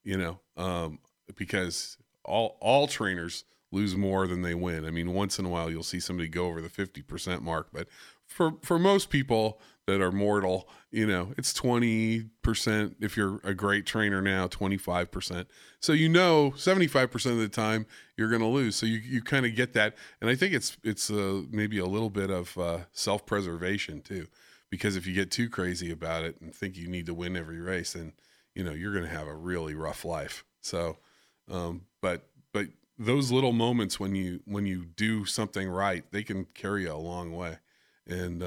because all trainers lose more than they win. I mean, once in a while you'll see somebody go over the 50% mark, but for most people that are mortal, it's 20%. If you're a great trainer now, 25%. So 75% of the time you're going to lose. So you kind of get that, and I think it's maybe a little bit of self-preservation too, because if you get too crazy about it and think you need to win every race, then you're going to have a really rough life. So, but those little moments when you do something right, they can carry you a long way, and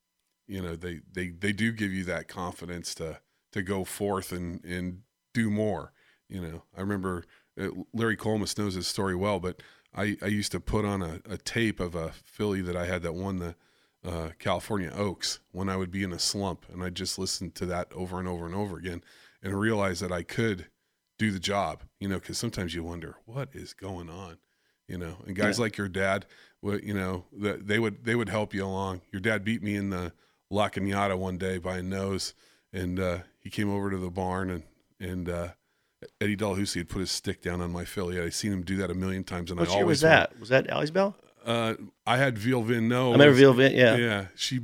they do give you that confidence to go forth and do more. I remember Larry Colmus knows his story well, but I used to put on a tape of a filly that I had that won the California Oaks when I would be in a slump, and I just listened to that over and over and over again and realized that I could do the job, because sometimes you wonder what is going on, and guys like your dad, they would help you along. Your dad beat me in the La Cañada one day by a nose, and he came over to the barn, and Eddie Delahousie had put his stick down on my filly. I'd seen him do that a million times, and what year was that? Was that Allie's Bell? I had Ville Vin. No, I remember Ville Vin. Yeah, yeah. She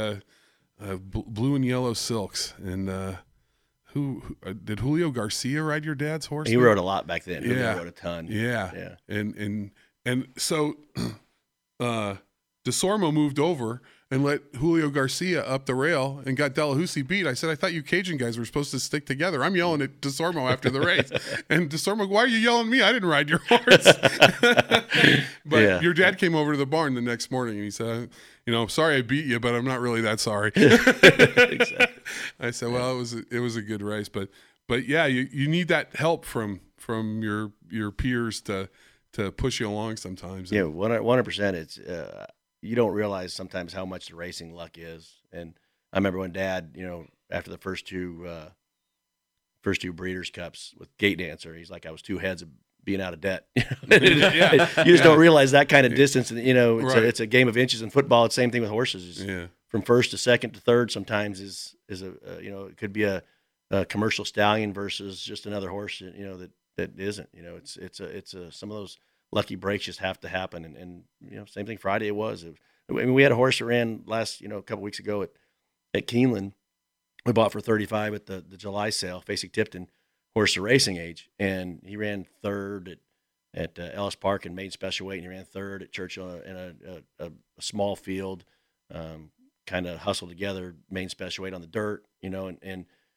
blue and yellow silks, and who did Julio Garcia ride your dad's horse? He rode a lot back then. Julio Yeah, rode a ton. Yeah. And so DeSormo moved over and let Julio Garcia up the rail and got Delahousie beat. I said, I thought you Cajun guys were supposed to stick together. I'm yelling at DeSormo after the race. And DeSormo, why are you yelling at me? I didn't ride your horse. But your dad came over to the barn the next morning and he said, sorry I beat you, but I'm not really that sorry. Exactly. I said, well, it was a good race. But yeah, you need that help from your peers to push you along sometimes. Yeah, 100%. It's you don't realize sometimes how much the racing luck is. And I remember when Dad, after the first two Breeders' Cups with Gate Dancer, he's like, I was 2 heads of being out of debt. You just don't realize that kind of distance. And it's a game of inches in football. It's the same thing with horses. From first to second to third sometimes is it could be a commercial stallion versus just another horse that isn't. It's some of those lucky breaks just have to happen. And same thing Friday it was. We had a horse that ran last, a couple weeks ago at Keeneland. We bought for $35 at the July sale, Facing Tipton, horse of racing age. And he ran third at Ellis Park in main special weight. And he ran third at Churchill in a small field, kind of hustled together, main special weight on the dirt, and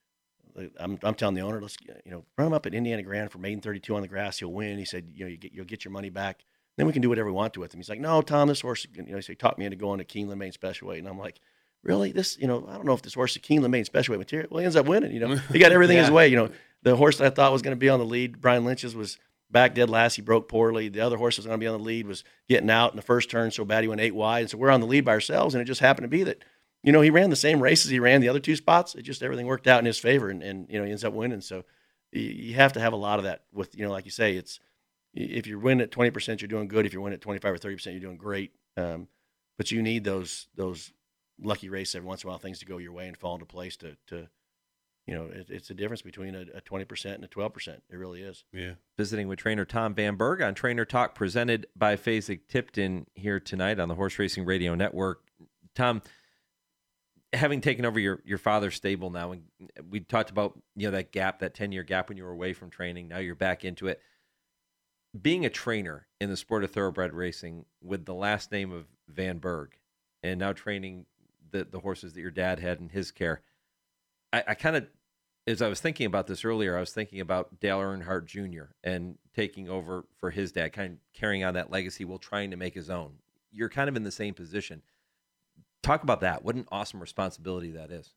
I'm telling the owner, let's run him up at Indiana Grand for maiden 32 on the grass. He'll win. He said, you'll get your money back. Then we can do whatever we want to with him. He's like, no, Tom, this horse, he talked me into going to Keeneland Main Special Weight. And I'm like, really? This, I don't know if this horse is Keeneland Main Special Weight material. Well, he ends up winning, He got everything his way. The horse that I thought was going to be on the lead, Brian Lynch's, was back dead last. He broke poorly. The other horse was going to be on the lead, was getting out in the first turn so bad he went 8 wide. And so we're on the lead by ourselves, and it just happened to be that, he ran the same races he ran the other 2 spots. It just, everything worked out in his favor, and he ends up winning. So you have to have a lot of that with, like you say, it's, if you win at 20%, you're doing good. If you win at 25 or 30%, you're doing great. But you need those lucky races every once in a while, things to go your way and fall into place to it's a difference between a 20% and a 12%. It really is. Yeah. Visiting with trainer Tom VanBerg on Trainer Talk, presented by Fasig-Tipton here tonight on the Horse Racing Radio Network. Tom, having taken over your father's stable now, and we talked about that gap, that 10-year gap when you were away from training. Now you're back into it. Being a trainer in the sport of thoroughbred racing with the last name of VanBerg, and now training the horses that your dad had in his care, I kind of, as I was thinking about this earlier, I was thinking about Dale Earnhardt Jr. and taking over for his dad, kind of carrying on that legacy while trying to make his own. You're kind of in the same position. Talk about that. What an awesome responsibility that is.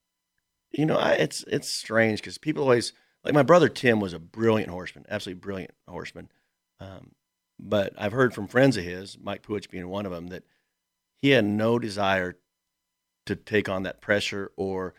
It's strange because people always, like my brother Tim was a brilliant horseman, absolutely brilliant horseman. But I've heard from friends of his, Mike Puich being one of them, that he had no desire to take on that pressure or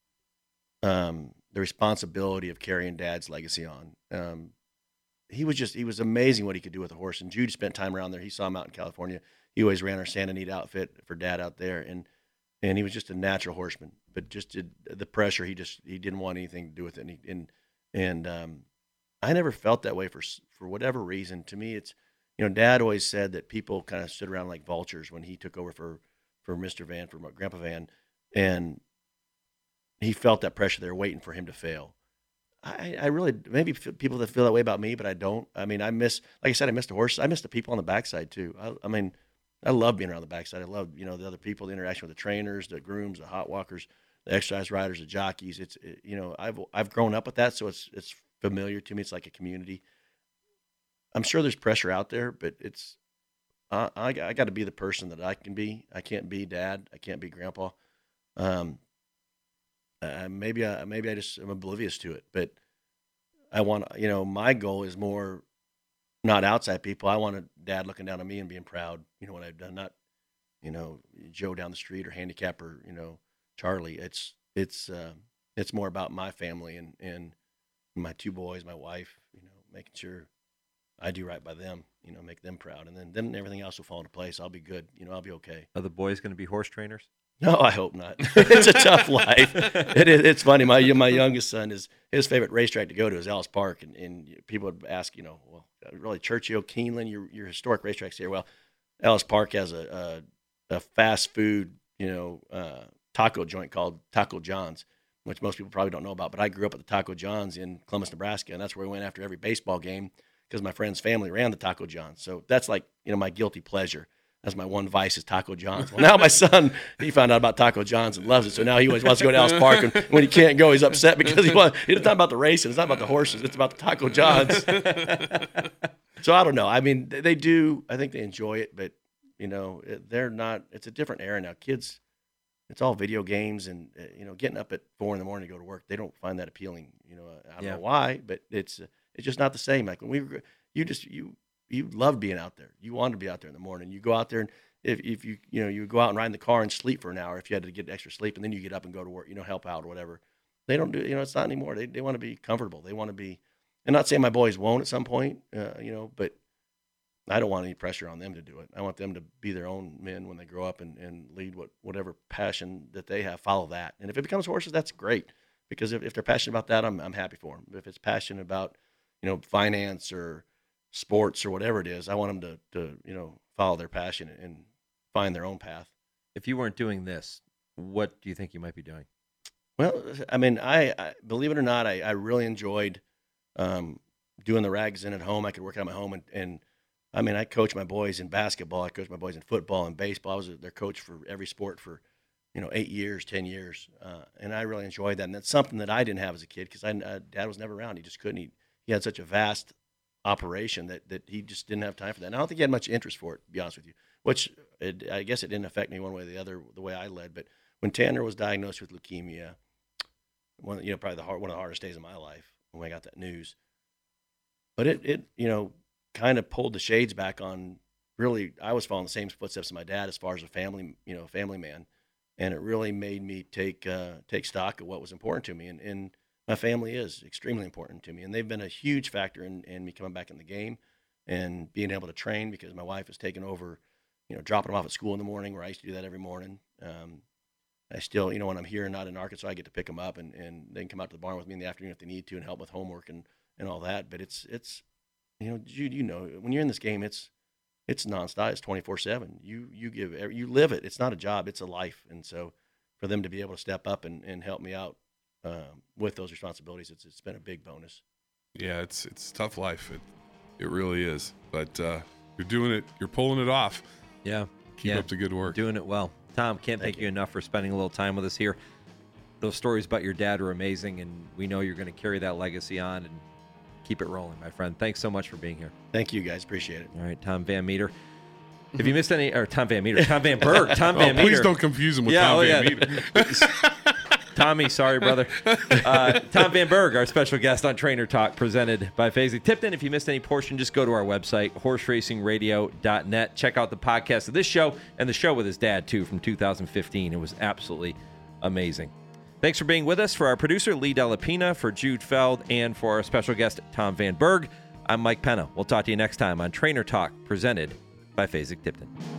the responsibility of carrying Dad's legacy on. He was amazing what he could do with a horse. And Jude spent time around there. He saw him out in California. He always ran our Santa Anita outfit for Dad out there, and he was just a natural horseman. But just the pressure, he didn't want anything to do with it. And I never felt that way for whatever reason. To me, it's Dad always said that people kind of stood around like vultures when he took over for Mr. Van, for Grandpa Van, and he felt that pressure there waiting for him to fail. I really, maybe people that feel that way about me, but I don't. I mean, like I said, I miss the horses. I miss the people on the backside too. I love being around the backside. I love, the other people, the interaction with the trainers, the grooms, the hot walkers, the exercise riders, the jockeys. It's, I've grown up with that, so it's familiar to me. It's like a community. I'm sure there's pressure out there, but it's, I got to be the person that I can be. I can't be Dad. I can't be Grandpa. Maybe I just am oblivious to it, but I want, my goal is more not outside people. I want a Dad looking down on me and being proud, what I've done, not, Joe down the street or handicap or, Charlie. It's more about my family and my 2 boys, my wife, making sure I do right by them, make them proud. And then everything else will fall into place. I'll be good. I'll be okay. Are the boys going to be horse trainers? No, I hope not. It's a tough life. It's funny. My youngest son, his favorite racetrack to go to is Ellis Park. And people would ask, well, really, Churchill, Keeneland, your historic racetracks here. Well, Ellis Park has a fast food, taco joint called Taco John's, which most people probably don't know about. But I grew up at the Taco John's in Columbus, Nebraska, and that's where we went after every baseball game because my friend's family ran the Taco John's. So that's like, my guilty pleasure. That's my one vice is Taco John's. Well, now my son, he found out about Taco John's and loves it. So now he always wants to go to Ellis Park, and when he can't go, he's upset because it's not about the racing. It's not about the horses. It's about the Taco John's. So I don't know. I mean, they do. I think they enjoy it, but, they're not. It's a different era now. Kids, it's all video games and, getting up at 4 a.m. to go to work. They don't find that appealing. I don't know why, but it's just not the same. Like when we were, you love being out there. You want to be out there in the morning. You go out there, and if you you go out and ride in the car and sleep for an hour if you had to get extra sleep, and then you get up and go to work, help out or whatever. They don't do, it's not anymore. They want to be comfortable. They want to be, and not saying my boys won't at some point, but I don't want any pressure on them to do it. I want them to be their own men when they grow up and lead whatever passion that they have, follow that. And if it becomes horses, that's great, because if they're passionate about that, I'm happy for them. If it's passionate about, finance or sports or whatever it is, I want them to follow their passion and find their own path. If you weren't doing this, what do you think you might be doing? Well, I mean, I believe it or not, I really enjoyed doing the rags in at home. I could work out at my home, and I mean, I coach my boys in basketball. I coach my boys in football and baseball. I was their coach for every sport for 8 years, 10 years. And I really enjoyed that. And that's something that I didn't have as a kid because Dad was never around. He just couldn't. He had such a vast operation that he just didn't have time for that. And I don't think he had much interest for it, to be honest with you, which I guess it didn't affect me one way or the other, the way I led. But when Tanner was diagnosed with leukemia, probably one of the hardest days of my life when I got that news. But it kind of pulled the shades back on. Really, I was following the same footsteps as my dad as far as a family man, and it really made me take stock of what was important to me. And my family is extremely important to me, and they've been a huge factor in me coming back in the game and being able to train because my wife has taken over, dropping them off at school in the morning where I used to do that every morning. I still, when I'm here and not in Arkansas, I get to pick them up and they can come out to the barn with me in the afternoon if they need to and help with homework and all that. But it's Jude, when you're in this game, it's nonstop. It's 24/7. You live it. It's not a job. It's a life. And so for them to be able to step up and help me out with those responsibilities, it's been a big bonus. Yeah, it's a tough life. It really is. But you're doing it. You're pulling it off. Yeah. Keep up the good work. Doing it well. Tom, can't thank you enough for spending a little time with us here. Those stories about your dad are amazing, and we know you're going to carry that legacy on and keep it rolling, my friend. Thanks so much for being here. Thank you, guys. Appreciate it. All right, Tom Van Meter. If you missed any, or Tom Van Meter, Tom Van Berg, Tom Van Meter. Please don't confuse him with Tom Van Meter. Tommy, sorry, brother. Tom Van Berg, our special guest on Trainer Talk, presented by Fasig. Tipton, if you missed any portion, just go to our website, horseracingradio.net. Check out the podcast of this show and the show with his dad, too, from 2015. It was absolutely amazing. Thanks for being with us. For our producer, Lee Delapina, for Jude Feld, and for our special guest, Tom Van Berg, I'm Mike Penna. We'll talk to you next time on Trainer Talk, presented by Fasig Tipton.